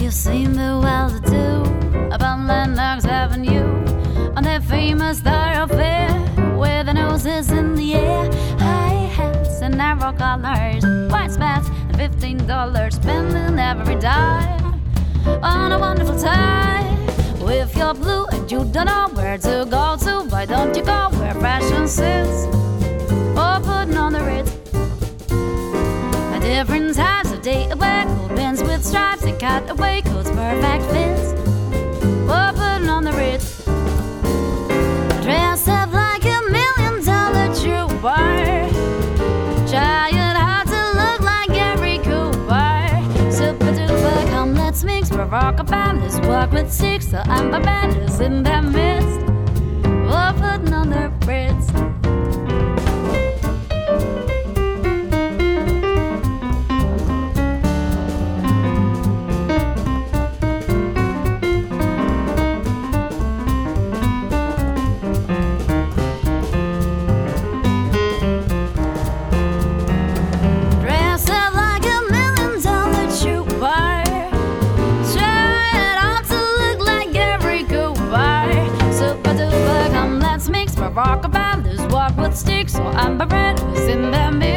You seem the well-to-do upon Lennox Avenue, on that famous thoroughfare where the noses in the air, high hats and narrow collars, white spats and $15, spending every dime on a wonderful time. If you're blue and you don't know where to go to, why don't you go where fashion sits, or putting on the Ritz? Different types of day wear, cool pants with stripes and cutaway coats, perfect fits, or putting on the Ritz. Dress up like $1,000,000 trooper, trying hard to look like Gary Cooper. Super duper, come let's mix, we're rockabouts, walk with six, so I'm a bandits in their midst, or putting on the Ritz. Rockabouts, walk with sticks, or amber red, who's in their midst.